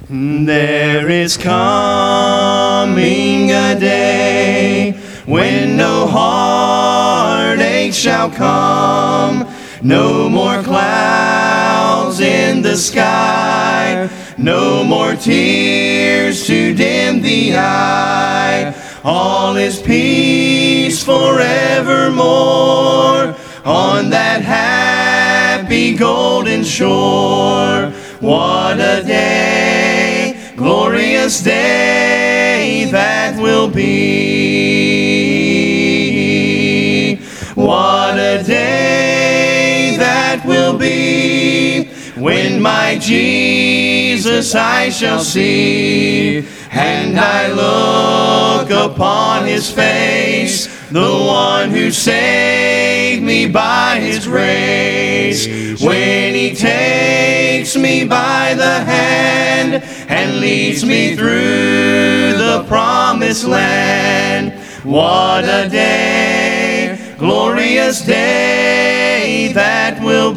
There is coming a day when no heartache shall come, no more clouds in the sky, no more tears to dim the eye. All is peace forevermore on that happy golden shore. What a day, glorious day that will be. What a day that will be when my Jesus I shall see, and I look upon his face, the one who saved me by his grace. When he takes me by the hand and leads me through the promised land. What a day, glorious day that will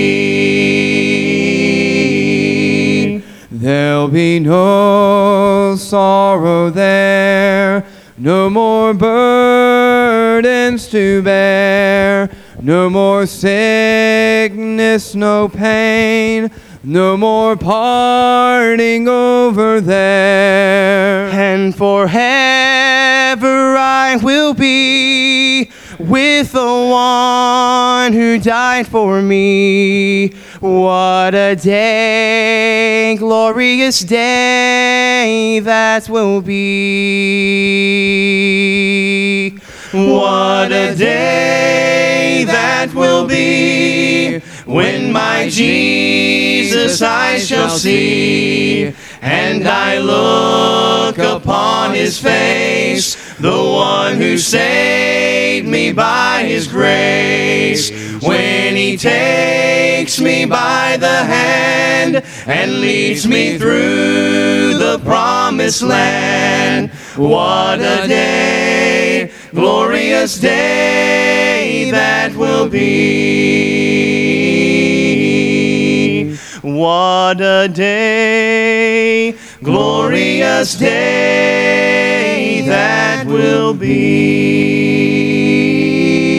be. There'll be no sorrow there, no more burdens to bear, no more sickness, no pain, no more parting over there. And forever I will be with the one who died for me. What a day, glorious day that will be. What a day that will be when my Jesus I shall see, and I look upon his face, the one who saved me by his grace. When he takes me by the hand and leads me through the promised land. What a day, glorious day that will be. What a day, glorious day that will be.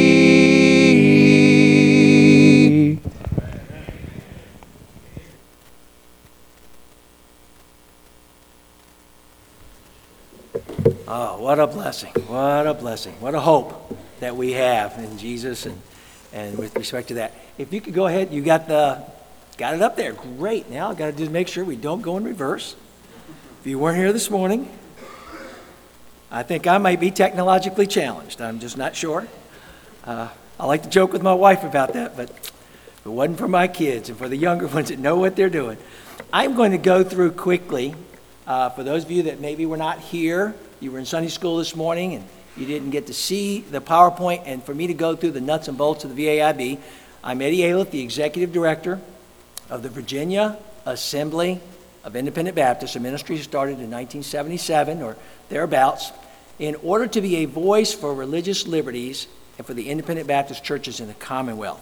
Oh, what a blessing, what a blessing, what a hope that we have in Jesus and with respect to that. If you could go ahead, you got it up there, great. Now I've got to just make sure we don't go in reverse. If you weren't here this morning, I think I might be technologically challenged. I'm just not sure. I like to joke with my wife about that, but if it wasn't for my kids and for the younger ones that know what they're doing. I'm going to go through quickly, for those of you that maybe were not here, you were in Sunday school this morning and you didn't get to see the PowerPoint, and for me to go through the nuts and bolts of the VAIB, I'm Eddie Ailiff, the Executive Director of the Virginia Assembly of Independent Baptists, a ministry started in 1977 or thereabouts, in order to be a voice for religious liberties and for the independent Baptist churches in the Commonwealth.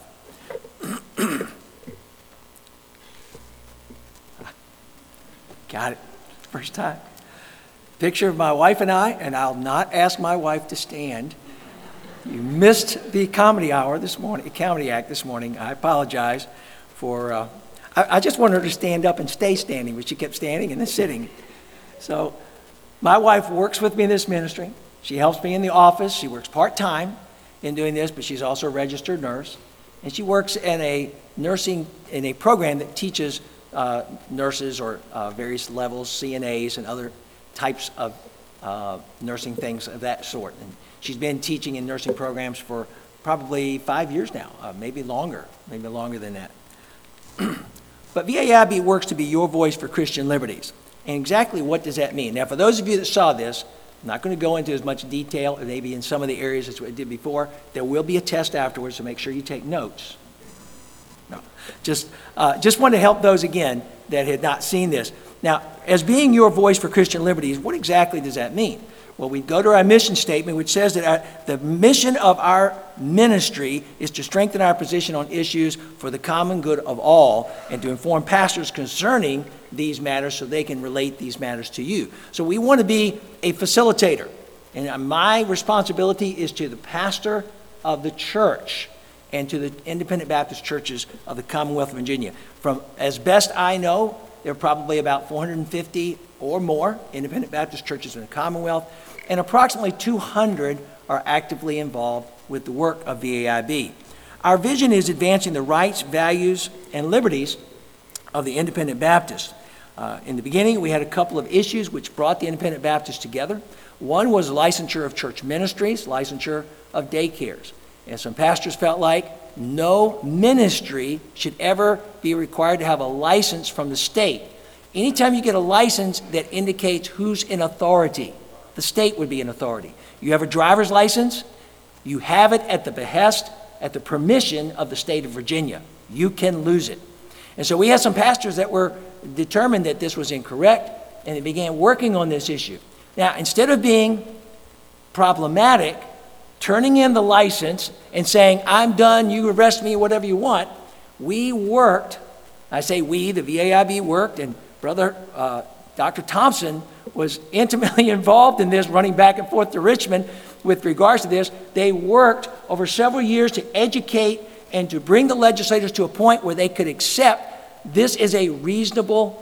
Got it. First time. Picture of my wife and I, and I'll not ask my wife to stand. You missed the comedy hour this morning, comedy act this morning. I apologize for, I just wanted her to stand up and stay standing, but she kept standing and then sitting. So my wife works with me in this ministry. She helps me in the office. She works part-time in doing this, but she's also a registered nurse. And she works in a program that teaches nurses or various levels, CNAs and other types of nursing things of that sort. And she's been teaching in nursing programs for probably 5 years now, maybe longer than that. But VAIB works to be your voice for Christian liberties. And exactly what does that mean? Now, for those of you that saw this, I'm not going to go into as much detail, maybe in some of the areas as I did before. There will be a test afterwards, so make sure you take notes. No, just want to help those, again, that had not seen this. Now, as being your voice for Christian liberties, what exactly does that mean? Well, we go to our mission statement, which says that the mission of our ministry is to strengthen our position on issues for the common good of all and to inform pastors concerning these matters so they can relate these matters to you. So we want to be a facilitator. And my responsibility is to the pastor of the church and to the independent Baptist churches of the Commonwealth of Virginia. From as best I know, there are probably about 450 or more independent Baptist churches in the Commonwealth, and approximately 200 are actively involved with the work of VAIB. Our vision is advancing the rights, values, and liberties of the independent Baptists. In the beginning, we had a couple of issues which brought the independent Baptists together. One was licensure of church ministries, licensure of daycares. And some pastors felt like no ministry should ever be required to have a license from the state. Anytime you get a license that indicates who's in authority, the state would be in authority. You have a driver's license, you have it at the behest, at the permission of the state of Virginia. You can lose it. And so we had some pastors that were determined that this was incorrect, and they began working on this issue. Now, instead of being problematic, turning in the license and saying, I'm done, you arrest me, whatever you want, we worked, I say we, the VAIB worked, and Brother Dr. Thompson was intimately involved in this, running back and forth to Richmond with regards to this. They worked over several years to educate and to bring the legislators to a point where they could accept this is a reasonable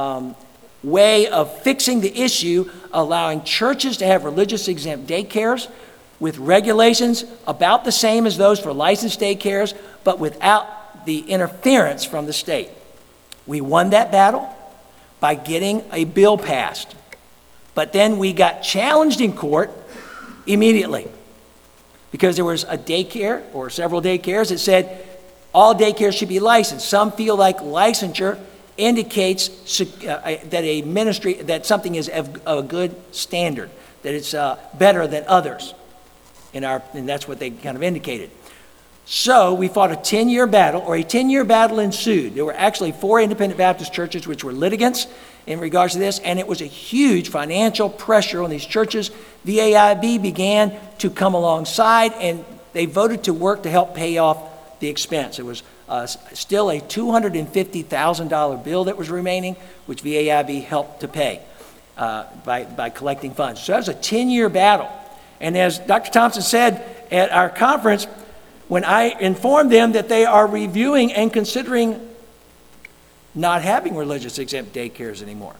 way of fixing the issue, allowing churches to have religious exempt daycares with regulations about the same as those for licensed daycares, but without the interference from the state. We won that battle by getting a bill passed. But then we got challenged in court immediately because there was a daycare or several daycares that said all daycares should be licensed. Some feel like licensure indicates that a ministry, that something is of a good standard, that it's better than others. And that's what they kind of indicated. So we fought a 10-year battle, or a 10-year battle ensued. There were actually 4 independent Baptist churches which were litigants in regards to this, and it was a huge financial pressure on these churches. VAIB began to come alongside, and they voted to work to help pay off the expense. It was still a $250,000 bill that was remaining, which VAIB helped to pay by collecting funds. So that was a 10-year battle. And as Dr. Thompson said at our conference, when I informed them that they are reviewing and considering not having religious exempt daycares anymore,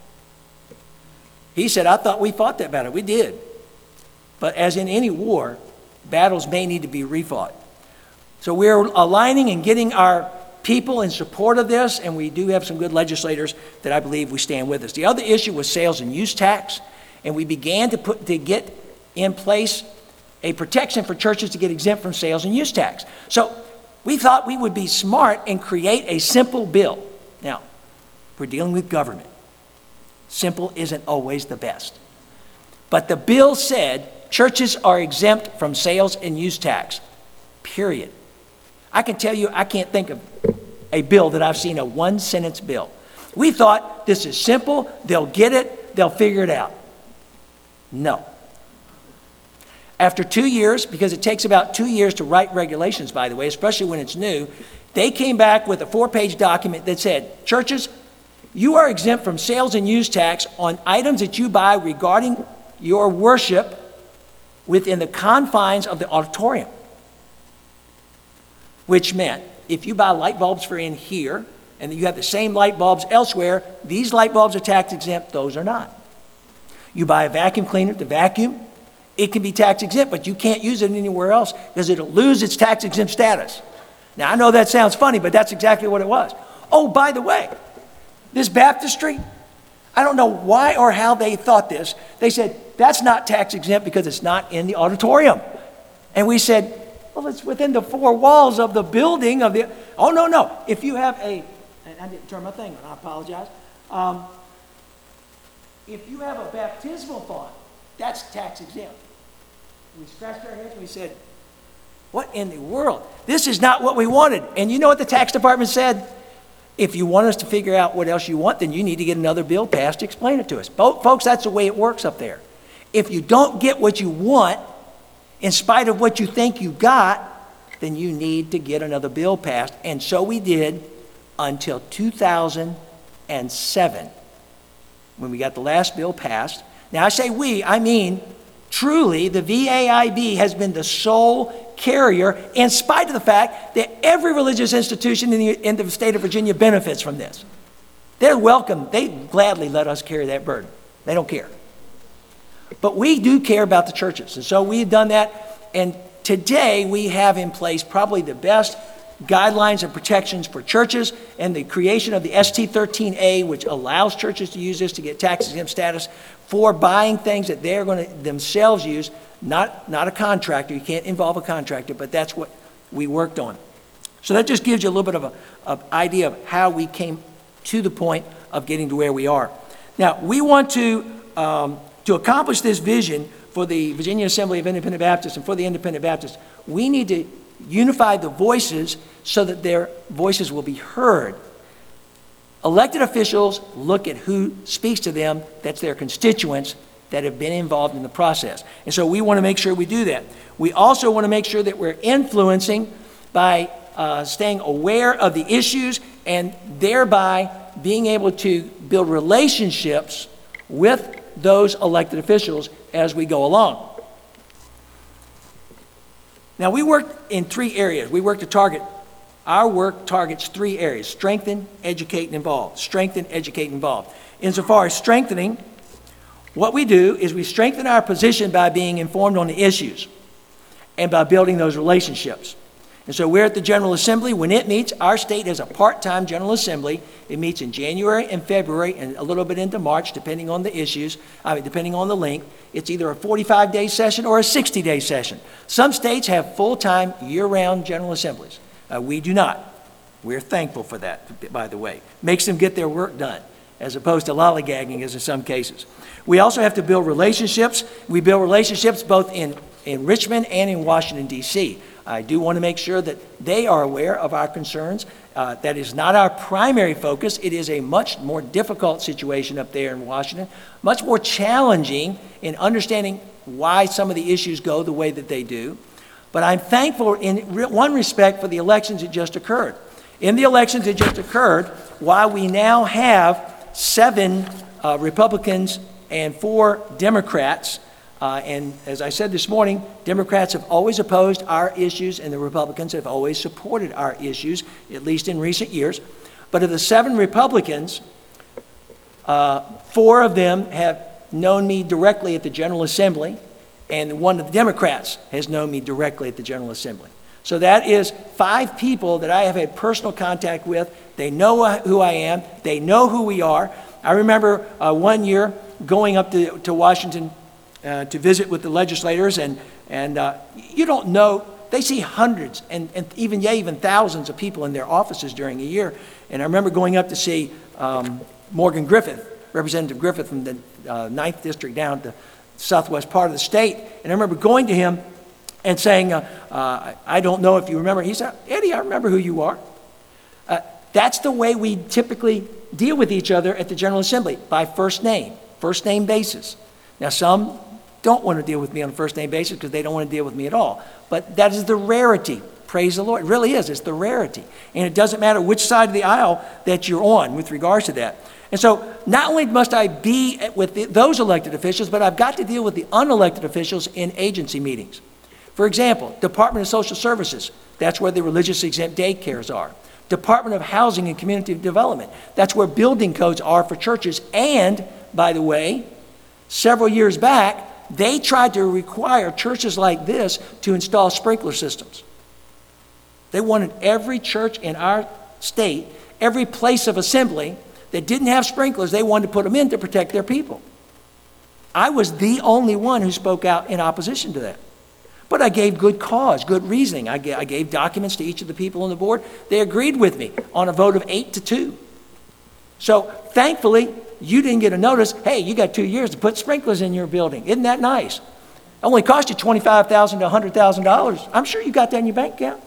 he said, I thought we fought that battle. We did. But as in any war, battles may need to be refought. So we're aligning and getting our people in support of this, and we do have some good legislators that I believe we stand with us. The other issue was sales and use tax, and we began to get in place a protection for churches to get exempt from sales and use tax. So we thought we would be smart and create a simple bill. Now, we're dealing with government. Simple isn't always the best. But the bill said churches are exempt from sales and use tax, period. I can tell you, I can't think of a bill that I've seen, a one-sentence bill. We thought this is simple, they'll get it, they'll figure it out. No. After 2 years, because it takes about 2 years to write regulations, by the way, especially when it's new, they came back with a 4-page document that said, churches, you are exempt from sales and use tax on items that you buy regarding your worship within the confines of the auditorium. Which meant, if you buy light bulbs for in here, and you have the same light bulbs elsewhere, these light bulbs are tax exempt, those are not. You buy a vacuum cleaner to vacuum, it can be tax exempt, but you can't use it anywhere else because it'll lose its tax exempt status. Now, I know that sounds funny, but that's exactly what it was. Oh, by the way, this baptistry, I don't know why or how they thought this. They said, that's not tax exempt because it's not in the auditorium. And we said, well, it's within the 4 walls of the building of the, oh, no. If you have and I didn't turn my thing on, I apologize. If you have a baptismal font, that's tax exempt. We scratched our heads and we said, what in the world? This is not what we wanted. And you know what the tax department said? If you want us to figure out what else you want, then you need to get another bill passed to explain it to us. Folks, that's the way it works up there. If you don't get what you want, in spite of what you think you got, then you need to get another bill passed. And so we did until 2007, when we got the last bill passed. Now, I say we, I mean truly the VAIB has been the sole carrier, in spite of the fact that every religious institution in the state of Virginia benefits from this. They're welcome. They gladly let us carry that burden. They don't care. But we do care about the churches. And so we've done that. And today we have in place probably the best guidelines and protections for churches, and the creation of the ST13A, which allows churches to use this to get tax exempt status for buying things that they're going to themselves use, not a contractor. You can't involve a contractor, but that's what we worked on. So that just gives you a little bit of an idea of how we came to the point of getting to where we are. Now, we want to accomplish this vision for the Virginia Assembly of Independent Baptists and for the Independent Baptists, we need to unify the voices so that their voices will be heard. Elected officials look at who speaks to them, that's their constituents that have been involved in the process. And so we want to make sure we do that. We also want to make sure that we're influencing by staying aware of the issues and thereby being able to build relationships with those elected officials as we go along. Now, we work in 3 areas. We work to target, our work targets 3 areas: strengthen, educate, and involve. Strengthen, educate, and involve. Insofar as strengthening, what we do is we strengthen our position by being informed on the issues and by building those relationships. And so we're at the General Assembly. When it meets, our state has a part-time General Assembly. It meets in January and February and a little bit into March, depending on the issues, depending on the length. It's either a 45-day session or a 60-day session. Some states have full-time, year-round General Assemblies. We do not. We're thankful for that, by the way. Makes them get their work done, as opposed to lollygagging as in some cases. We also have to build relationships. We build relationships both in Richmond and in Washington, D.C. I do want to make sure that they are aware of our concerns. That is not our primary focus. It is a much more difficult situation up there in Washington, much more challenging in understanding why some of the issues go the way that they do. But I'm thankful in one respect for the elections that just occurred. In the elections that just occurred, while we now have 7 Republicans and 4 Democrats, and as I said this morning, Democrats have always opposed our issues and the Republicans have always supported our issues, at least in recent years. But of the 7 Republicans, 4 of them have known me directly at the General Assembly, and one of the Democrats has known me directly at the General Assembly. So that is 5 people that I have had personal contact with. They know who I am. They know who we are. I remember one year going up to Washington to visit with the legislators, and you don't know, they see hundreds and even thousands of people in their offices during a year. And I remember going up to see Morgan Griffith, Representative Griffith from the 9th District down to the southwest part of the state. And I remember going to him and saying, I don't know if you remember. He said, Eddie, I remember who you are. That's the way we typically deal with each other at the General Assembly, by first name basis. Now, some don't want to deal with me on a first name basis because they don't want to deal with me at all. But that is the rarity. Praise the Lord. It really is. It's the rarity. And it doesn't matter which side of the aisle that you're on with regards to that. And so not only must I be with those elected officials, but I've got to deal with the unelected officials in agency meetings. For example, Department of Social Services, that's where the religious exempt daycares are. Department of Housing and Community Development, that's where building codes are for churches. And, by the way, several years back, they tried to require churches like this to install sprinkler systems. They wanted every church in our state, every place of assembly that didn't have sprinklers, they wanted to put them in to protect their people. I was the only one who spoke out in opposition to that. But I gave good cause, good reasoning. I gave documents to each of the people on the board. They agreed with me on a vote of 8-2. So thankfully, you didn't get a notice, hey, you got 2 years to put sprinklers in your building. Isn't that nice? It only cost you $25,000 to $100,000. I'm sure you got that in your bank account.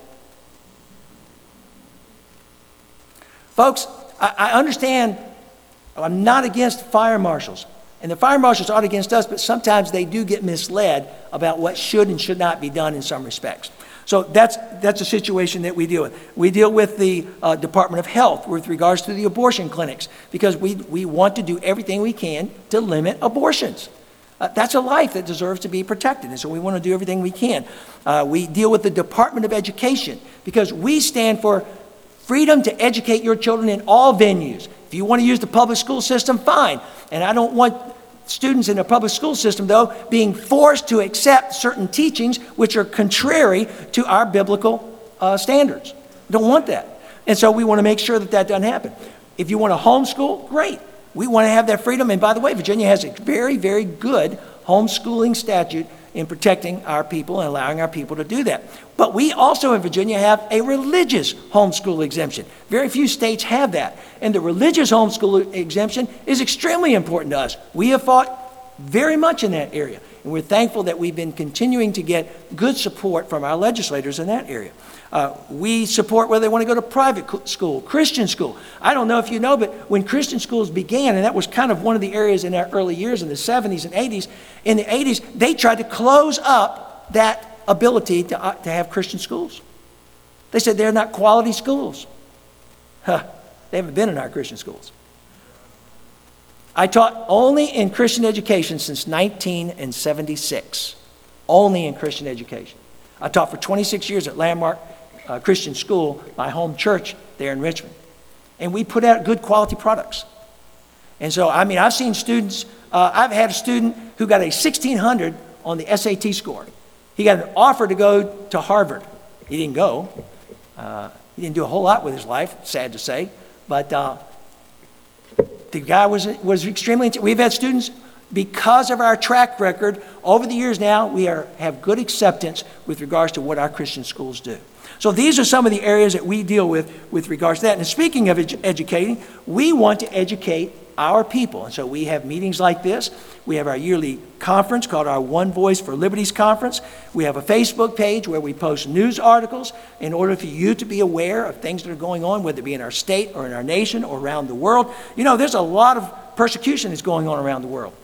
Folks, I understand I'm not against fire marshals. And the fire marshals aren't against us, but sometimes they do get misled about what should and should not be done in some respects. So that's a situation that we deal with. We deal with the Department of Health with regards to the abortion clinics, because we want to do everything we can to limit abortions. That's a life that deserves to be protected, and so we want to do everything we can. We deal with the Department of Education, because we stand for freedom to educate your children in all venues. If you want to use the public school system, fine. And I don't want students in the public school system, though, being forced to accept certain teachings which are contrary to our biblical standards. Don't want that. And so we want to make sure that that doesn't happen. If you want to homeschool, great. We want to have that freedom. And by the way, Virginia has a very, very good homeschooling statute in protecting our people and allowing our people to do that. But we also in Virginia have a religious homeschool exemption. Very few states have that. And the religious homeschool exemption is extremely important to us. We have fought very much in that area. And we're thankful that we've been continuing to get good support from our legislators in that area. We support whether they want to go to private school, Christian school. I don't know if you know, but when Christian schools began, and that was kind of one of the areas in our early years in the 70s and 80s, in the 80s, they tried to close up that ability to have Christian schools. They said they're not quality schools. They haven't been in our Christian schools. I taught only in Christian education since 1976. Only in Christian education. I taught for 26 years at Landmark Christian School, my home church there in Richmond. And we put out good quality products. And so, I mean, I've seen students, I've had a student who got a 1,600 on the SAT score. He got an offer to go to Harvard. He didn't go. He didn't do a whole lot with his life, sad to say. But the guy was extremely, we've had students, because of our track record, over the years now, we have good acceptance with regards to what our Christian schools do. So these are some of the areas that we deal with regards to that. And speaking of educating, we want to educate our people. And so we have meetings like this. We have our yearly conference called our One Voice for Liberties Conference. We have a Facebook page where we post news articles in order for you to be aware of things that are going on, whether it be in our state or in our nation or around the world. You know, there's a lot of persecution that's going on around the world.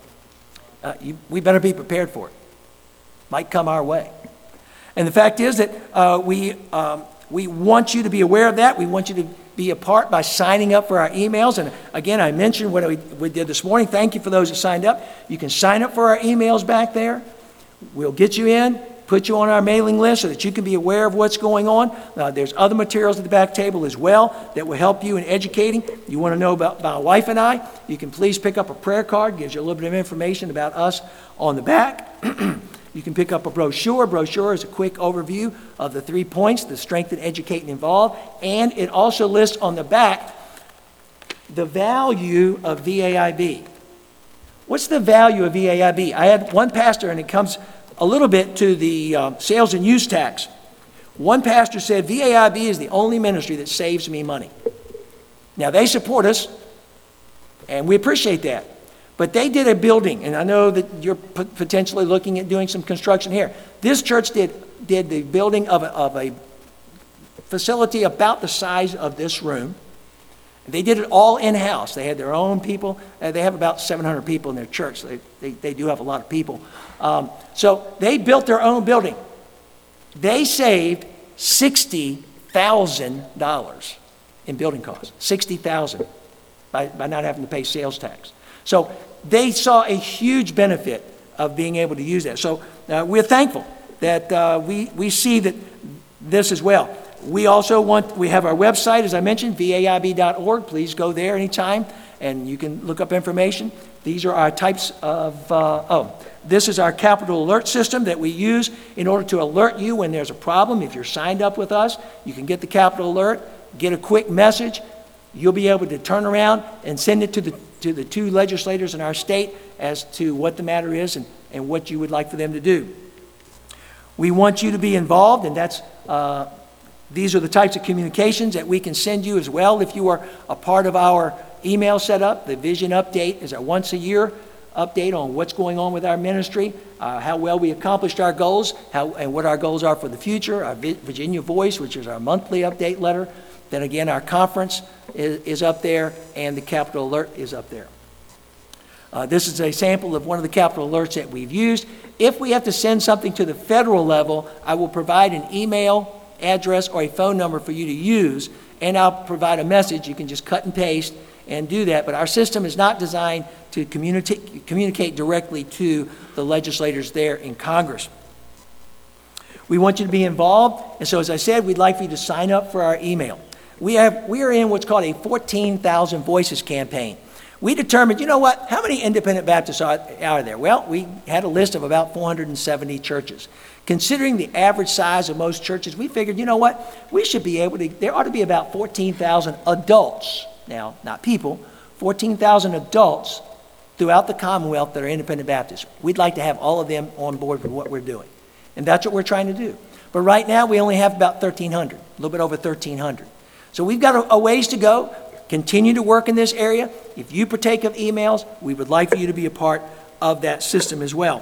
We better be prepared for it. Might come our way. And the fact is that we want you to be aware of that. We want you to be a part by signing up for our emails. And again, I mentioned what we did this morning. Thank you for those that signed up. You can sign up for our emails back there. We'll get you in, put you on our mailing list so that you can be aware of what's going on. There's other materials at the back table as well that will help you in educating. You want to know about my wife and I, you can please pick up a prayer card. Gives you a little bit of information about us on the back. You can pick up a brochure. Brochure is a quick overview of the 3 points, the strengthen, educate, and involve. And it also lists on the back the value of VAIB. What's the value of VAIB? I had one pastor, and it comes a little bit to the sales and use tax. One pastor said, VAIB is the only ministry that saves me money. Now, they support us, and we appreciate that. But they did a building, and I know that you're potentially looking at doing some construction here. This church did the building of a facility about the size of this room. They did it all in-house. They had their own people. They have about 700 people in their church. They do have a lot of people. So they built their own building. They saved $60,000 in building costs. $60,000 by not having to pay sales tax. So they saw a huge benefit of being able to use that. So we're thankful that we see that this as well. We also we have our website, as I mentioned, vaib.org. Please go there anytime, and you can look up information. These are our types of, this is our capital alert system that we use in order to alert you when there's a problem. If you're signed up with us, you can get the capital alert, get a quick message. You'll be able to turn around and send it to the 2 legislators in our state as to what the matter is and what you would like for them to do. We want you to be involved, and these are the types of communications that we can send you as well if you are a part of our email setup. The Vision Update is our once-a-year update on what's going on with our ministry, how well we accomplished our goals, and what our goals are for the future. Our Virginia Voice, which is our monthly update letter. Then again, our conference is up there, and the Capital Alert is up there. This is a sample of one of the capital alerts that we've used. If we have to send something to the federal level, I will provide an email address or a phone number for you to use, and I'll provide a message. You can just cut and paste and do that. But our system is not designed to communicate directly to the legislators there in Congress. We want you to be involved, and so as I said, we'd like for you to sign up for our email. We are in what's called a 14,000 Voices campaign. We determined, you know what, how many independent Baptists are there? Well, we had a list of about 470 churches. Considering the average size of most churches, we figured, you know what, we should be able to, there ought to be about 14,000 adults, now, not people, 14,000 adults throughout the Commonwealth that are independent Baptists. We'd like to have all of them on board with what we're doing. And that's what we're trying to do. But right now, we only have about 1,300, a little bit over 1,300. So we've got a ways to go. Continue to work in this area. If you partake of emails, we would like for you to be a part of that system as well.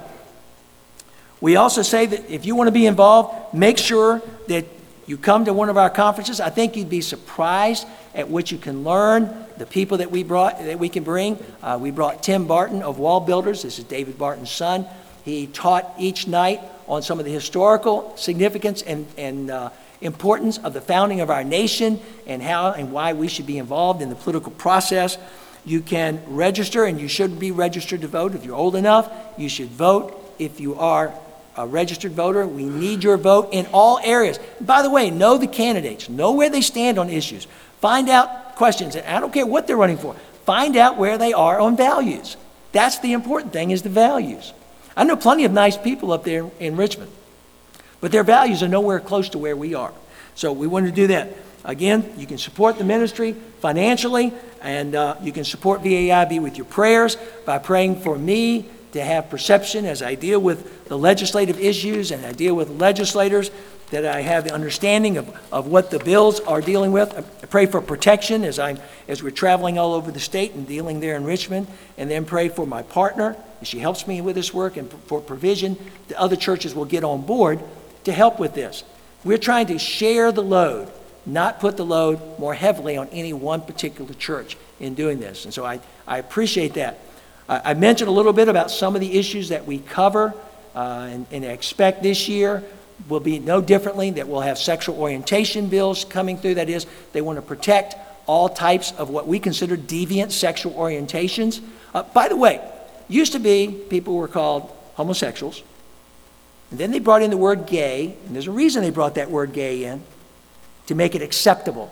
We also say that if you want to be involved, make sure that you come to one of our conferences. I think you'd be surprised at what you can learn, the people that we can bring. We brought Tim Barton of Wall Builders. This is David Barton's son. He taught each night on some of the historical significance and importance of the founding of our nation and how and why we should be involved in the political process. You can register, and you should be registered to vote. If you're old enough, you should vote. If you are a registered voter, we need your vote in all areas. By the way, know the candidates. Know where they stand on issues. Find out questions. And I don't care what they're running for. Find out where they are on values. That's the important thing, is the values. I know plenty of nice people up there in Richmond, but their values are nowhere close to where we are. So we want to do that. Again, you can support the ministry financially, and you can support VAIB with your prayers by praying for me to have perception as I deal with the legislative issues and I deal with legislators, that I have the understanding of what the bills are dealing with. I pray for protection as we're traveling all over the state and dealing there in Richmond, and then pray for my partner as she helps me with this work, and for provision that other churches will get on board to help with this. We're trying to share the load, not put the load more heavily on any one particular church in doing this. And so I appreciate that. I mentioned a little bit about some of the issues that we cover and expect this year will be no differently, that we'll have sexual orientation bills coming through. That is, they want to protect all types of what we consider deviant sexual orientations. By the way, used to be people were called homosexuals, and then they brought in the word gay, and there's a reason they brought that word gay in, to make it acceptable.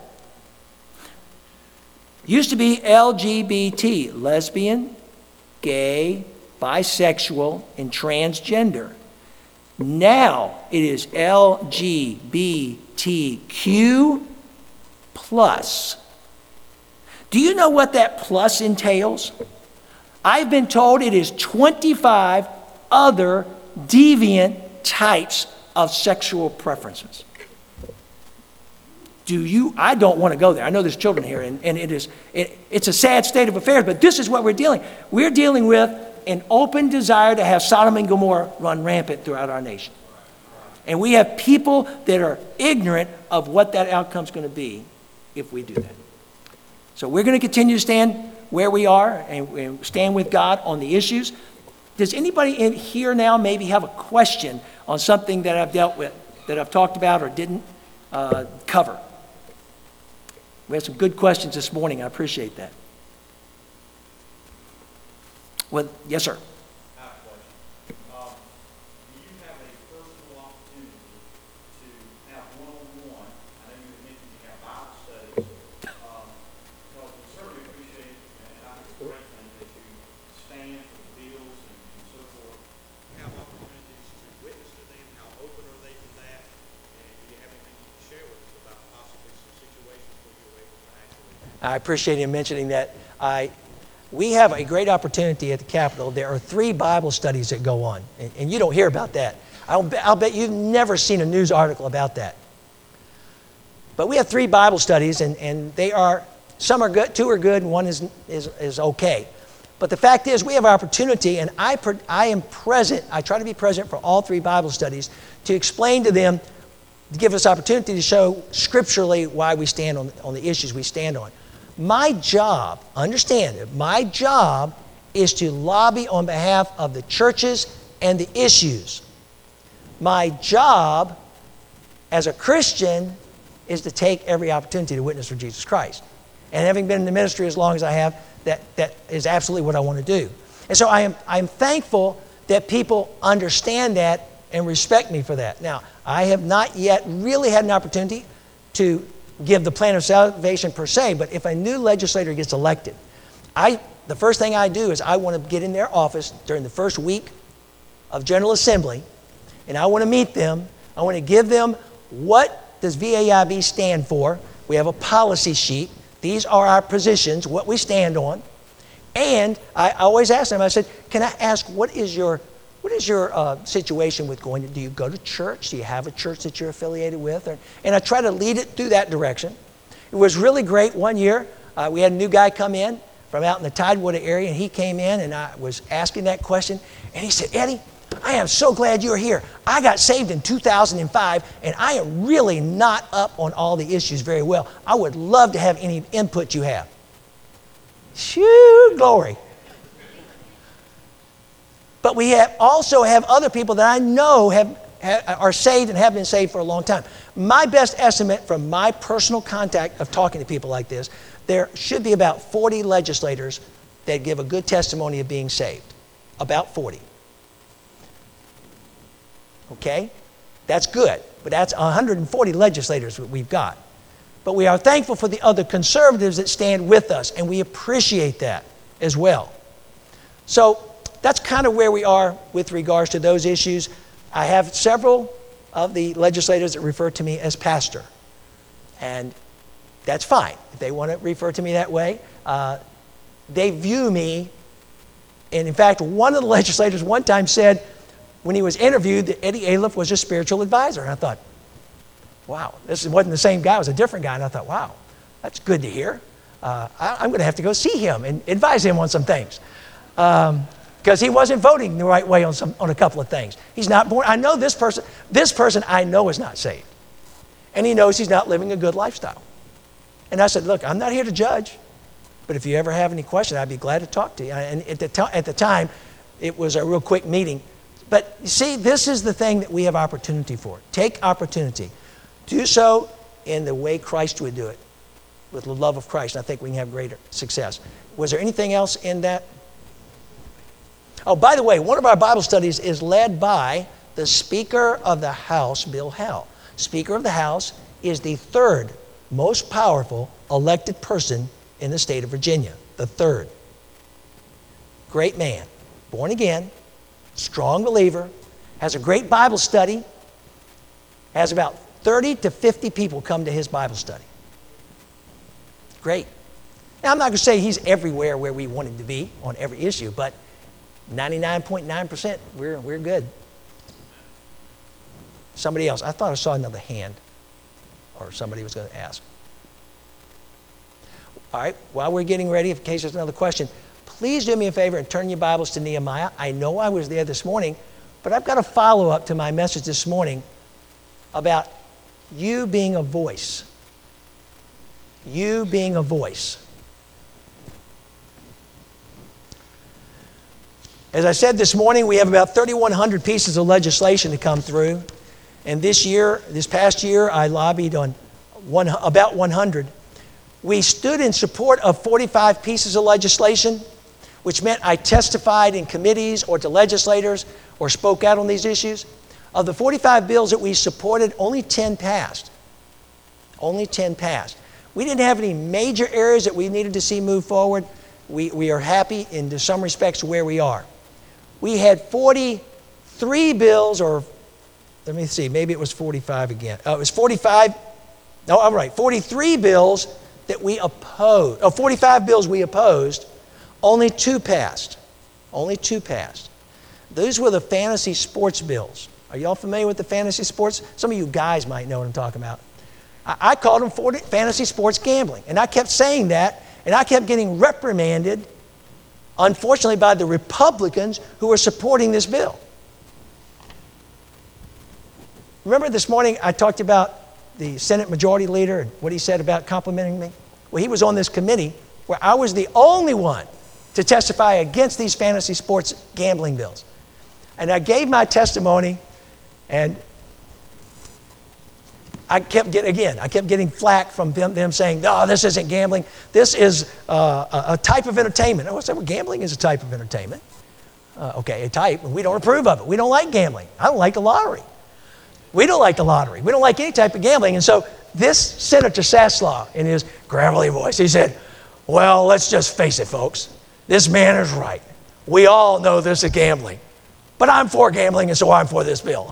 Used to be LGBT, lesbian, gay, bisexual, and transgender. Now it is LGBTQ plus. Do you know what that plus entails? I've been told it is 25 other deviant types of sexual preferences. I don't want to go there. I know there's children here, and it's a sad state of affairs, but this is what we're dealing. We're dealing with an open desire to have Sodom and Gomorrah run rampant throughout our nation. And we have people that are ignorant of what that outcome's going to be if we do that. So we're going to continue to stand where we are and stand with God on the issues. Does anybody in here now maybe have a question on something that I've dealt with, that I've talked about or didn't cover? We had some good questions this morning. I appreciate that. Well, yes, sir. I have a question. Do you have a personal opportunity to have one-on-one? I know you had mentioned you have Bible studies. Because we certainly appreciate, and I think it's a great thing that you stand for the bills and so forth. Have opportunities to witness to them. How open are they to that? And do you have anything you can share with us about possibly some situations where you were able to actually? I appreciate him mentioning that. We have a great opportunity at the Capitol. There are 3 Bible studies that go on, and you don't hear about that. I'll bet you've never seen a news article about that. But we have 3 Bible studies, and they are, some are good, 2 are good, and 1 is okay. But the fact is, we have opportunity, and I am present. I try to be present for all 3 Bible studies to explain to them, to give us opportunity to show scripturally why we stand on the issues we stand on. My job, understand it, my job is to lobby on behalf of the churches and the issues. My job as a Christian is to take every opportunity to witness for Jesus Christ. And having been in the ministry as long as I have, that is absolutely what I want to do. And so I'm thankful that people understand that and respect me for that. Now, I have not yet really had an opportunity to give the plan of salvation per se, but if a new legislator gets elected, the first thing I do is I want to get in their office during the first week of General Assembly, and I want to meet them. I want to give them what does VAIB stand for. We have a policy sheet. These are our positions, what we stand on. And I always ask them, I said, can I ask, what is your situation with going to, do you go to church? Do you have a church that you're affiliated with? And I try to lead it through that direction. It was really great one year. We had a new guy come in from out in the Tidewater area, and he came in, and I was asking that question, and he said, Eddie, I am so glad you're here. I got saved in 2005, and I am really not up on all the issues very well. I would love to have any input you have. Shoo, glory. But we also have other people that I know are saved and have been saved for a long time. My best estimate from my personal contact of talking to people like this, there should be about 40 legislators that give a good testimony of being saved. About 40. Okay? That's good, but that's 140 legislators that we've got. But we are thankful for the other conservatives that stand with us, and we appreciate that as well. So that's kind of where we are with regards to those issues. I have several of the legislators that refer to me as pastor, and that's fine. If they want to refer to me that way, they view me, and in fact, one of the legislators one time said, when he was interviewed, that Eddie Aleph was a spiritual advisor. And I thought, wow, this wasn't the same guy, it was a different guy. And I thought, wow, that's good to hear. I'm going to have to go see him and advise him on some things. Because he wasn't voting the right way on a couple of things. He's not born. I know this person I know is not saved. And he knows he's not living a good lifestyle. And I said, look, I'm not here to judge, but if you ever have any questions, I'd be glad to talk to you. And at the time, it was a real quick meeting. But you see, this is the thing that we have opportunity for. Take opportunity. Do so in the way Christ would do it, with the love of Christ. I think we can have greater success. Was there anything else in that? Oh, by the way, one of our Bible studies is led by the Speaker of the House, Bill Howell. Speaker of the House is the third most powerful elected person in the state of Virginia. The third. Great man. Born again. Strong believer, has a great Bible study, has about 30 to 50 people come to his Bible study. Great. Now, I'm not going to say he's everywhere where we want him to be on every issue, but 99.9%, we're good. Somebody else. I thought I saw another hand, or somebody was going to ask. All right, while we're getting ready, in case there's another question, please do me a favor and turn your Bibles to Nehemiah. I know I was there this morning, but I've got a follow-up to my message this morning about you being a voice. You being a voice. As I said this morning, we have about 3,100 pieces of legislation to come through. And this past year, I lobbied on about 100. We stood in support of 45 pieces of legislation, which meant I testified in committees or to legislators or spoke out on these issues. Of the 45 bills that we supported, only 10 passed. Only 10 passed. We didn't have any major areas that we needed to see move forward. We are happy in some respects where we are. We had 43 bills, or let me see, maybe it was 45 again. It was 45, no, I'm right, 43 bills that we opposed. 45 bills we opposed. Only 2 passed. Only 2 passed. Those were the fantasy sports bills. Are y'all familiar with the fantasy sports? Some of you guys might know what I'm talking about. I called them fantasy sports gambling. And I kept saying that, and I kept getting reprimanded, unfortunately, by the Republicans who were supporting this bill. Remember this morning I talked about the Senate Majority Leader and what he said about complimenting me? Well, he was on this committee where I was the only one to testify against these fantasy sports gambling bills. And I gave my testimony, and I kept getting flack from them saying, no, this isn't gambling. This is a type of entertainment. I said, well, gambling is a type of entertainment. Okay, a type, and we don't approve of it. We don't like gambling. I don't like the lottery. We don't like the lottery. We don't like any type of gambling. And so this Senator Saslaw, in his gravelly voice, he said, well, let's just face it, folks. This man is right. We all know this is gambling. But I'm for gambling, and so I'm for this bill.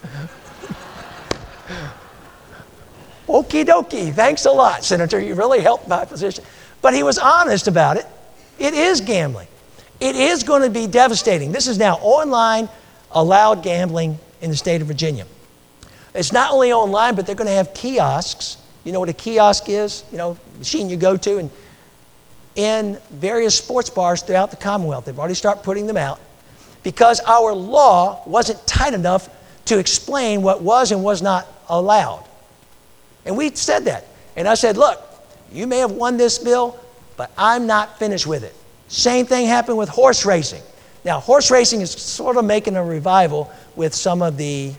Okie dokie. Thanks a lot, Senator. You really helped my position. But he was honest about it. It is gambling. It is going to be devastating. This is now online allowed gambling in the state of Virginia. It's not only online, but they're going to have kiosks. You know what a kiosk is? You know, machine you go to, and in various sports bars throughout the Commonwealth. They've already started putting them out because our law wasn't tight enough to explain what was and was not allowed. And we said that. And I said, look, you may have won this bill, but I'm not finished with it. Same thing happened with horse racing. Now, horse racing is sort of making a revival with some of the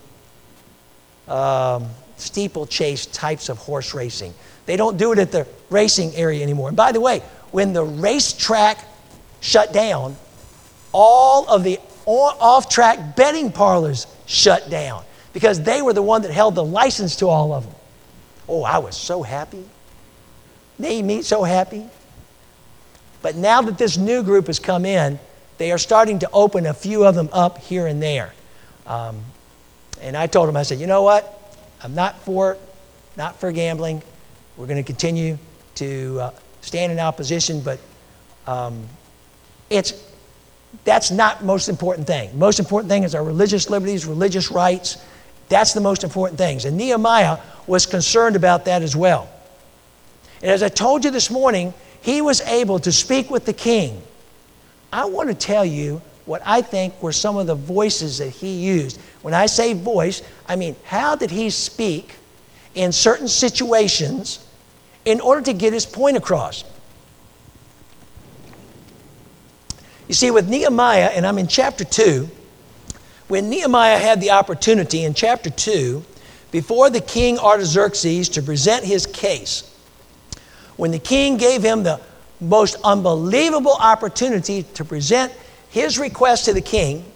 steeplechase types of horse racing. They don't do it at the racing area anymore. And by the way, when the racetrack shut down, all of the off-track betting parlors shut down because they were the one that held the license to all of them. Oh, I was so happy. Made me so happy. But now that this new group has come in, they are starting to open a few of them up here and there. And I told them, I said, you know what? I'm not for gambling. We're going to continue to stand in opposition, but that's not the most important thing. The most important thing is our religious liberties, religious rights. That's the most important things. And Nehemiah was concerned about that as well. And as I told you this morning, he was able to speak with the king. I want to tell you what I think were some of the voices that he used. When I say voice, I mean, how did he speak in certain situations in order to get his point across? You see, with Nehemiah, and I'm in chapter 2, when Nehemiah had the opportunity in chapter 2, before the king Artaxerxes to present his case, when the king gave him the most unbelievable opportunity to present his request to the king,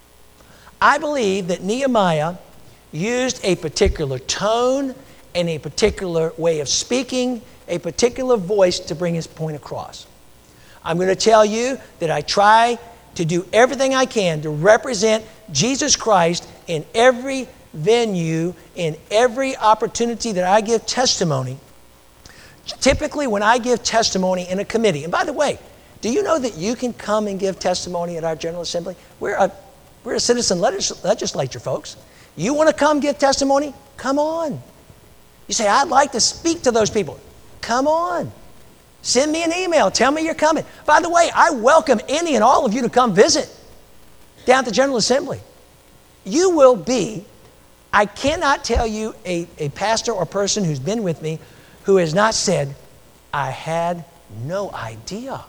I believe that Nehemiah used a particular tone and a particular way of speaking, a particular voice to bring his point across. I'm going to tell you that I try to do everything I can to represent Jesus Christ in every venue, in every opportunity that I give testimony. Typically, when I give testimony in a committee, and by the way, do you know that you can come and give testimony at our General Assembly? We're a citizen legislature, folks. You want to come give testimony? Come on. You say, I'd like to speak to those people. Come on. Send me an email. Tell me you're coming. By the way, I welcome any and all of you to come visit down at the General Assembly. You will be, I cannot tell you a pastor or person who's been with me who has not said, I had no idea.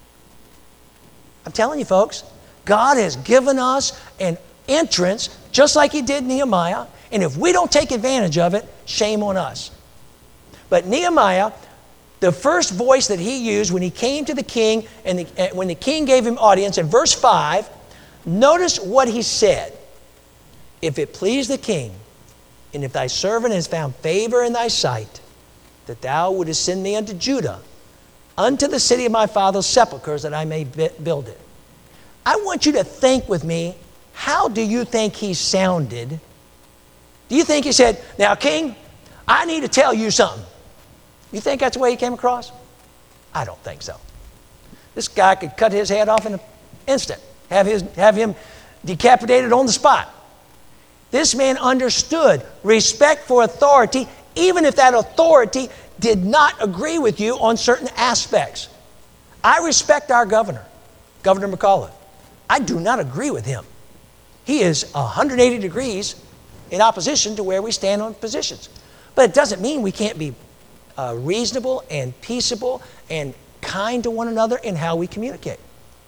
I'm telling you, folks, God has given us an entrance just like he did Nehemiah, and if we don't take advantage of it, shame on us. But Nehemiah, the first voice that he used when he came to the king and when the king gave him audience, in verse 5, notice what he said. If it please the king, and if thy servant has found favor in thy sight, that thou wouldest send me unto Judah, unto the city of my father's sepulchres, that I may build it. I want you to think with me, how do you think he sounded? Do you think he said, now, king, I need to tell you something? You think that's the way he came across? I don't think so. This guy could cut his head off in an instant, have him decapitated on the spot. This man understood respect for authority, even if that authority did not agree with you on certain aspects. I respect our governor, Governor McAuliffe. I do not agree with him. He is 180 degrees in opposition to where we stand on positions. But it doesn't mean we can't be reasonable and peaceable and kind to one another in how we communicate.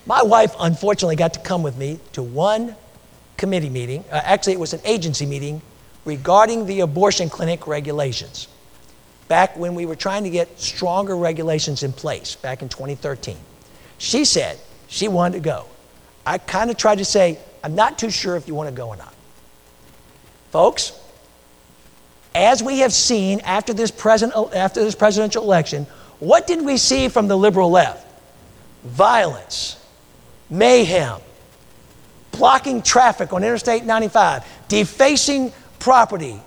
My wife, unfortunately, got to come with me to one committee meeting. Actually, it was an agency meeting regarding the abortion clinic regulations. Back when we were trying to get stronger regulations in place, back in 2013. She said she wanted to go. I kind of tried to say, I'm not too sure if you want to go or not. Folks, as we have seen after this presidential election, what did we see from the liberal left? Violence, mayhem, blocking traffic on Interstate 95, defacing property.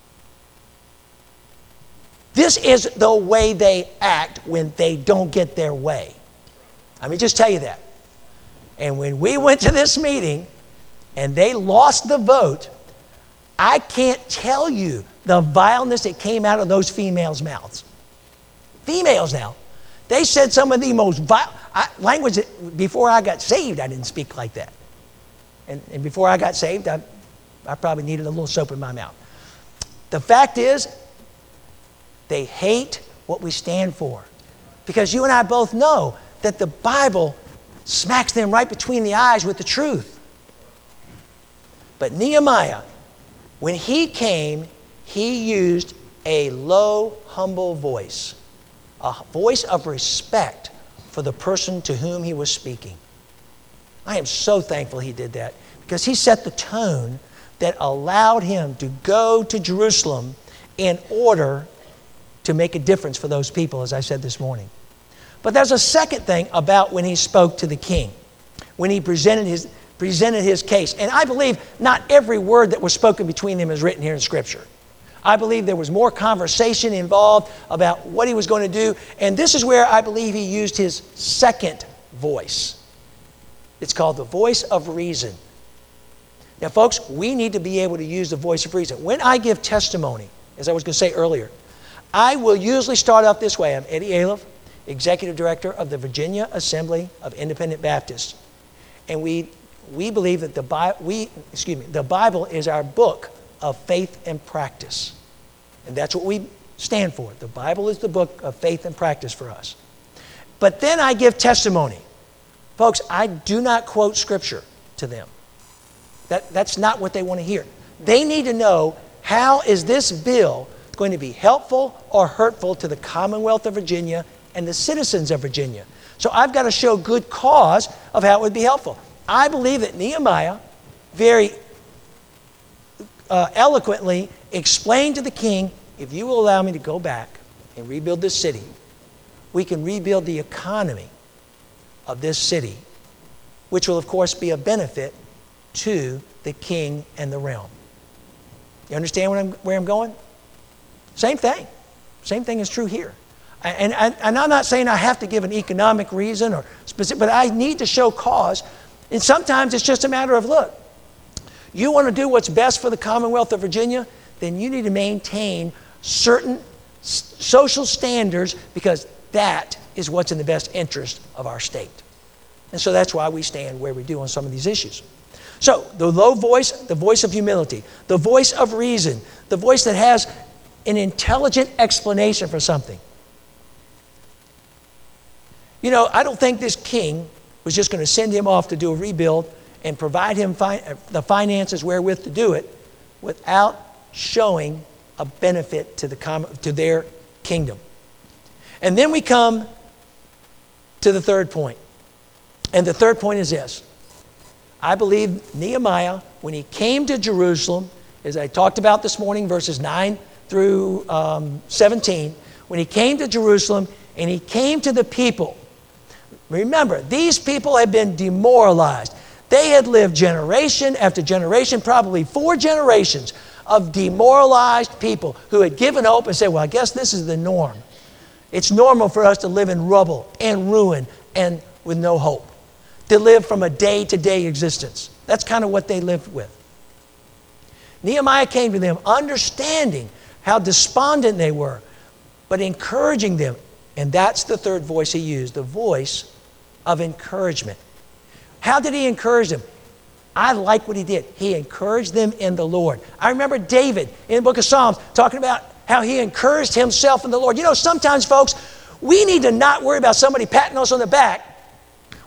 This is the way they act when they don't get their way. Let me just tell you that. And when we went to this meeting and they lost the vote, I can't tell you the vileness that came out of those females' mouths. Females now. They said some of the most vile language that before I got saved, I didn't speak like that. And before I got saved, I probably needed a little soap in my mouth. The fact is, they hate what we stand for. Because you and I both know that the Bible smacks them right between the eyes with the truth. But Nehemiah, when he came, he used a low, humble voice, a voice of respect for the person to whom he was speaking. I am so thankful he did that, because he set the tone that allowed him to go to Jerusalem in order to make a difference for those people, as I said this morning. But there's a second thing about when he spoke to the king, when he presented his case. And I believe not every word that was spoken between them is written here in Scripture. I believe there was more conversation involved about what he was going to do. And this is where I believe he used his second voice. It's called the voice of reason. Now, folks, we need to be able to use the voice of reason. When I give testimony, as I was going to say earlier, I will usually start off this way. I'm Eddie Aliff, Executive Director of the Virginia Assembly of Independent Baptists. And we believe that the Bible is our book of faith and practice. And that's what we stand for. The Bible is the book of faith and practice for us. But then I give testimony. Folks, I do not quote Scripture to them. That's not what they want to hear. They need to know, how is this bill going to be helpful or hurtful to the Commonwealth of Virginia and the citizens of Virginia? So I've got to show good cause of how it would be helpful. I believe that Nehemiah very eloquently explained to the king, if you will allow me to go back and rebuild this city, we can rebuild the economy of this city, which will, of course, be a benefit to the king and the realm. You understand where I'm going? Same thing. Same thing is true here. And I'm not saying I have to give an economic reason or specific, but I need to show cause. And sometimes it's just a matter of, look, you want to do what's best for the Commonwealth of Virginia, then you need to maintain certain social standards, because that is what's in the best interest of our state. And so that's why we stand where we do on some of these issues. So the low voice, the voice of humility, the voice of reason, the voice that has an intelligent explanation for something. You know, I don't think this king was just going to send him off to do a rebuild and provide him the finances wherewith to do it without showing a benefit to their kingdom. And then we come to the third point. And the third point is this. I believe Nehemiah, when he came to Jerusalem, as I talked about this morning, verses 9 through 17, when he came to Jerusalem and he came to the people, remember, these people had been demoralized. They had lived generation after generation, probably 4 generations of demoralized people who had given hope and said, well, I guess this is the norm. It's normal for us to live in rubble and ruin and with no hope, to live from a day-to-day existence. That's kind of what they lived with. Nehemiah came to them understanding how despondent they were, but encouraging them. And that's the third voice he used, the voice of encouragement. How did he encourage them? I like what he did. He encouraged them in the Lord. I remember David in the book of Psalms talking about how he encouraged himself in the Lord. You know, sometimes, folks, we need to not worry about somebody patting us on the back.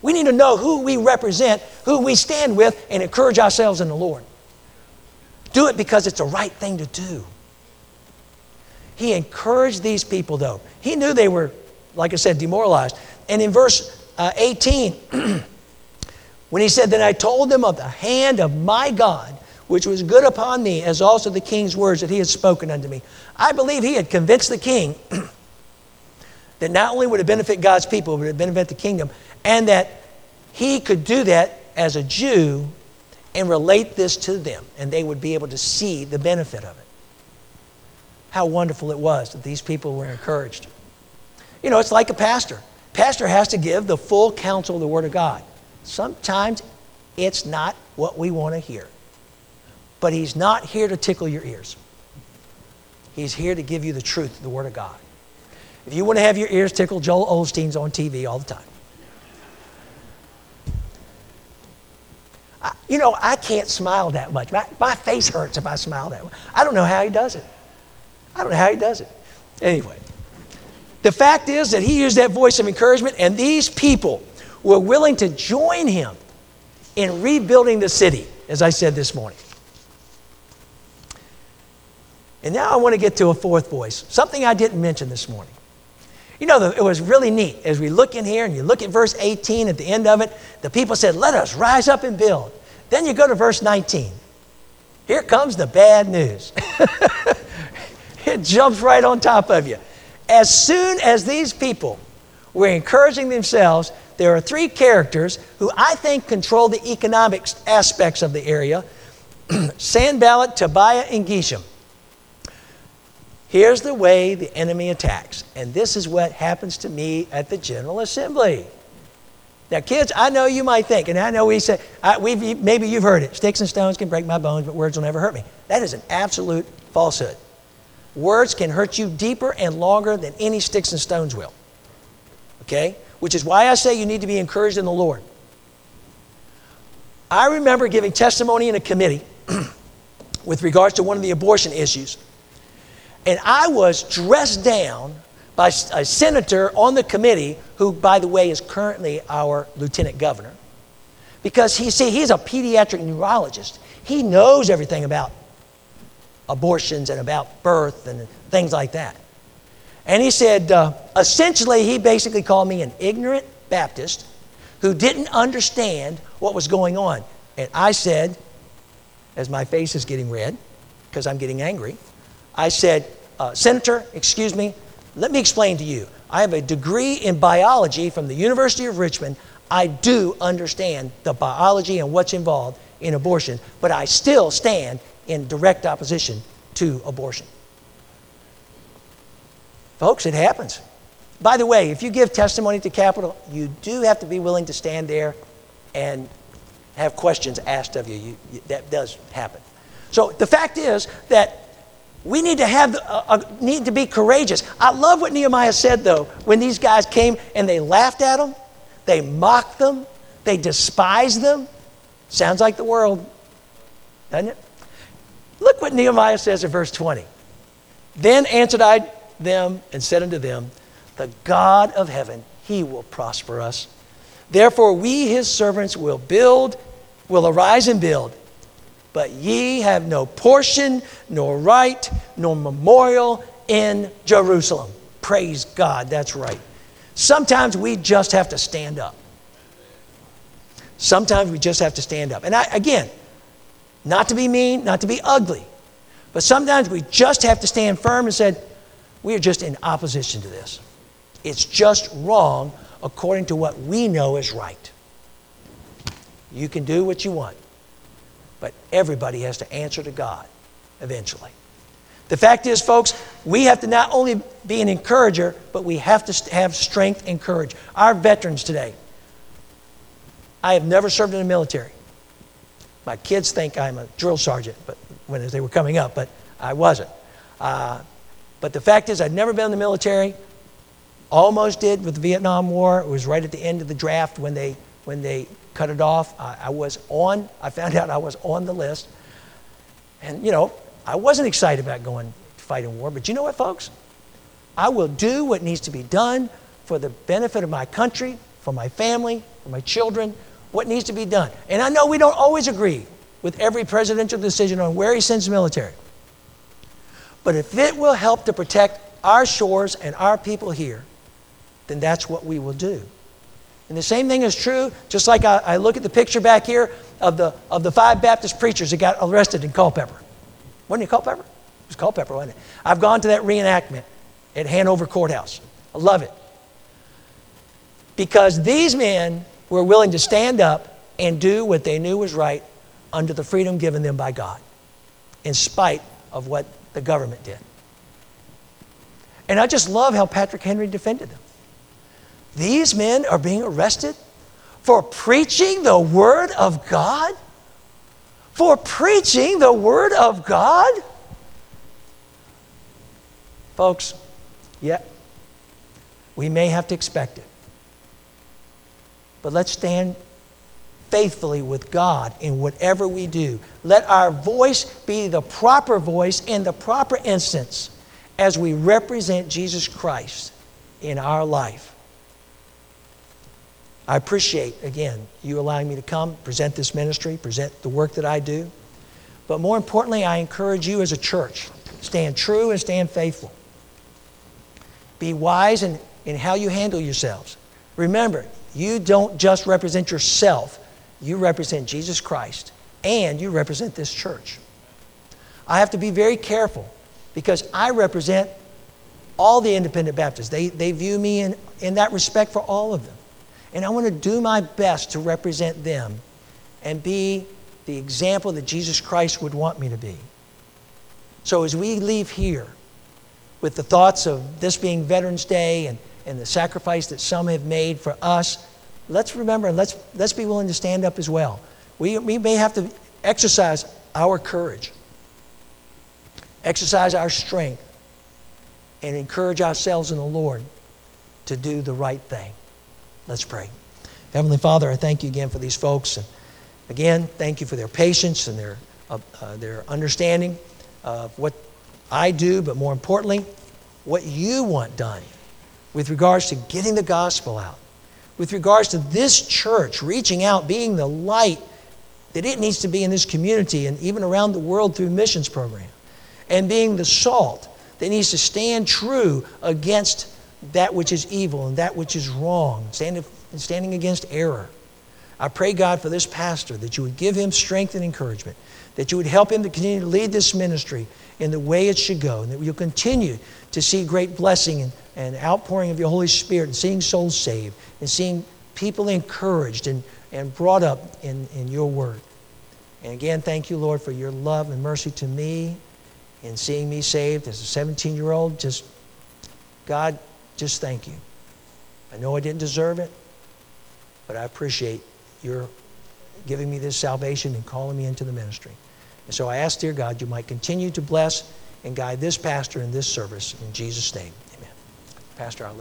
We need to know who we represent, who we stand with, and encourage ourselves in the Lord. Do it because it's the right thing to do. He encouraged these people, though. He knew they were, like I said, demoralized. And in verse 18, when he said, "Then I told them of the hand of my God, which was good upon me, as also the king's words that he had spoken unto me." I believe he had convinced the king that not only would it benefit God's people, but it would benefit the kingdom, and that he could do that as a Jew and relate this to them, and they would be able to see the benefit of it. How wonderful it was that these people were encouraged. You know, it's like a pastor. Pastor has to give the full counsel of the Word of God. Sometimes it's not what we want to hear. But he's not here to tickle your ears. He's here to give you the truth of the Word of God. If you want to have your ears tickled, Joel Osteen's on TV all the time. I can't smile that much. My face hurts if I smile that much. I don't know how he does it. Anyway, the fact is that he used that voice of encouragement, and these people were willing to join him in rebuilding the city, as I said this morning. And now I want to get to a fourth voice, something I didn't mention this morning. You know, it was really neat. As we look in here and you look at verse 18 at the end of it, the people said, "Let us rise up and build." Then you go to verse 19. Here comes the bad news. It jumps right on top of you. As soon as these people were encouraging themselves, there are three characters who I think control the economic aspects of the area: Sanballat, Tobiah, and Geshem. Here's the way the enemy attacks. And this is what happens to me at the General Assembly. Now, kids, I know you might think, and I know maybe you've heard it, "Sticks and stones can break my bones, but words will never hurt me." That is an absolute falsehood. Words can hurt you deeper and longer than any sticks and stones will. Okay? Which is why I say you need to be encouraged in the Lord. I remember giving testimony in a committee with regards to one of the abortion issues. And I was dressed down by a senator on the committee, who, by the way, is currently our lieutenant governor. Because he's a pediatric neurologist. He knows everything about abortions and about birth and things like that. And he said, essentially, he basically called me an ignorant Baptist who didn't understand what was going on. And I said, as my face is getting red, because I'm getting angry, I said, "Senator, excuse me, let me explain to you. I have a degree in biology from the University of Richmond. I do understand the biology and what's involved in abortion, but I still stand in direct opposition to abortion." Folks, it happens. By the way, if you give testimony to Capitol, you do have to be willing to stand there and have questions asked of you. That does happen. So the fact is that we need to need to be courageous. I love what Nehemiah said, though, when these guys came and they laughed at them, they mocked them, they despised them. Sounds like the world, doesn't it? Look what Nehemiah says in verse 20. "Then answered I them and said unto them, The God of heaven, he will prosper us. Therefore we, his servants, will arise and build. But ye have no portion, nor right, nor memorial in Jerusalem." Praise God, that's right. Sometimes we just have to stand up. Sometimes we just have to stand up. And again, not to be mean, not to be ugly, but sometimes we just have to stand firm and say, we are just in opposition to this. It's just wrong according to what we know is right. You can do what you want, but everybody has to answer to God eventually. The fact is, folks, we have to not only be an encourager, but we have to have strength and courage. Our veterans today, I have never served in the military. My kids think I'm a drill sergeant, but when they were coming up, but I wasn't. But the fact is, I've never been in the military. Almost did with the Vietnam War. It was right at the end of the draft when they cut it off. I found out I was on the list. And, I wasn't excited about going to fight in war. But you know what, folks? I will do what needs to be done for the benefit of my country, for my family, for my children, what needs to be done. And I know we don't always agree with every presidential decision on where he sends the military. But if it will help to protect our shores and our people here, then that's what we will do. And the same thing is true, just like I look at the picture back here of the 5 Baptist preachers that got arrested in Culpeper. Wasn't it Culpeper? It was Culpeper, wasn't it? I've gone to that reenactment at Hanover Courthouse. I love it. Because these men were willing to stand up and do what they knew was right under the freedom given them by God, in spite of what the government did. And I just love how Patrick Henry defended them. These men are being arrested for preaching the Word of God? For preaching the Word of God? Folks, yeah, we may have to expect it. But let's stand faithfully with God in whatever we do. Let our voice be the proper voice in the proper instance as we represent Jesus Christ in our life. I appreciate, again, you allowing me to come, present this ministry, present the work that I do. But more importantly, I encourage you as a church, stand true and stand faithful. Be wise in how you handle yourselves. Remember, you don't just represent yourself. You represent Jesus Christ, and you represent this church. I have to be very careful because I represent all the independent Baptists. They view me in that respect for all of them. And I want to do my best to represent them and be the example that Jesus Christ would want me to be. So as we leave here with the thoughts of this being Veterans Day and the sacrifice that some have made for us, let's remember and let's be willing to stand up as well. We may have to exercise our courage, exercise our strength, and encourage ourselves in the Lord to do the right thing. Let's pray. Heavenly Father, I thank you again for these folks. And again, thank you for their patience and their understanding of what I do, but more importantly, what you want done with regards to getting the gospel out, with regards to this church reaching out, being the light that it needs to be in this community and even around the world through missions program, and being the salt that needs to stand true against that which is evil and that which is wrong, standing against error. I pray, God, for this pastor, that you would give him strength and encouragement, that you would help him to continue to lead this ministry in the way it should go, and that you'll continue to see great blessing and outpouring of your Holy Spirit, and seeing souls saved, and seeing people encouraged and brought up in your word. And again, thank you, Lord, for your love and mercy to me in seeing me saved as a 17-year-old. God, just thank you. I know I didn't deserve it, but I appreciate your giving me this salvation and calling me into the ministry. And so I ask, dear God, you might continue to bless and guide this pastor in this service. In Jesus' name, amen. Pastor, I'll